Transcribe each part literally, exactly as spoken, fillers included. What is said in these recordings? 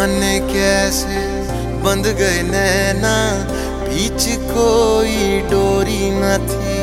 जाने कैसे बंध गए नैना, बीच कोई डोरी न थी।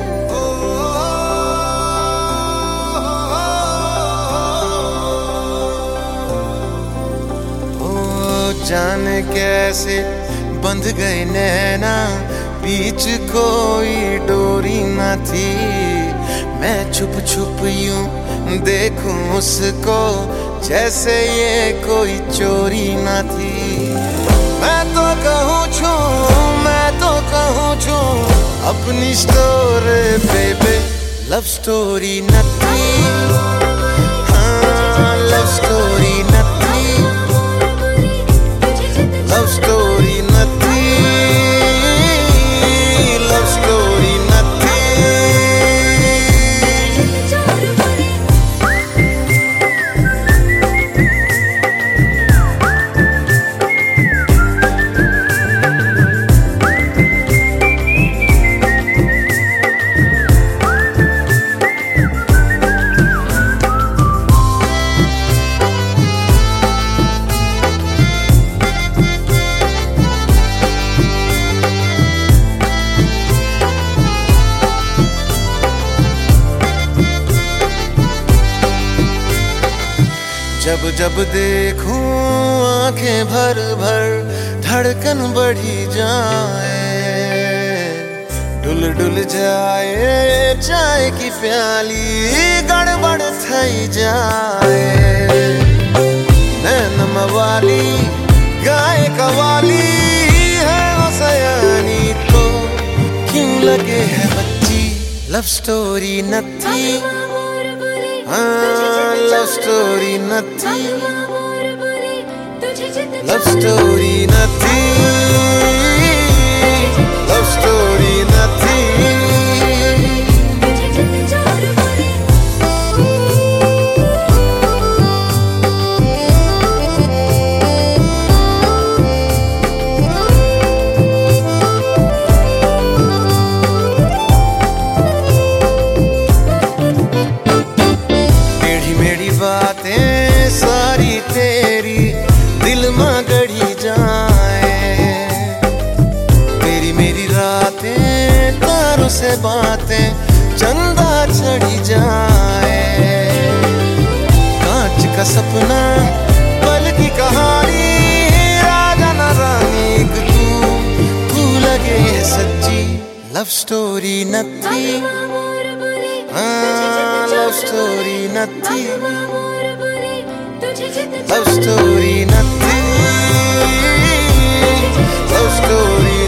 ओ जाने कैसे बंध गए नैना, बीच कोई डोरी न थी। मैं छुप छुप यूं देखूं उसको, जैसे ये कोई चोरी न थी। मैं तो कहूँ छूं, मैं तो कहूँ छूं अपनी स्टोरी बेबी, लव स्टोरी न थी। हाँ लव स्टोरी न थी, लव स्टोरी न थी, लव स्टोरी न थी। जब जब देखूं आंखें भर भर, धड़कन बढ़ी जाए, डुल डुल जाए चाय की प्याली, गड़बड़ थई जाए। नैन मवाली गाय कवाली है वो सयानी, तो क्यों लगे है बच्ची, लव स्टोरी न थी। हाँ लव स्टोरी न थी, लव स्टोरी न थी, लव स्टोरी न थी। बातें सारी तेरी दिल में गढ़ी जाए, तेरी मेरी रातें तारों से बातें चंदा चढ़ी जाए। कांच का सपना पल की कहानी, राजा न रानी तू तू लगे सच्ची, लव स्टोरी न थी। हाँ लव स्टोरी न थी, लव स्टोरी न थी, लव स्टोरी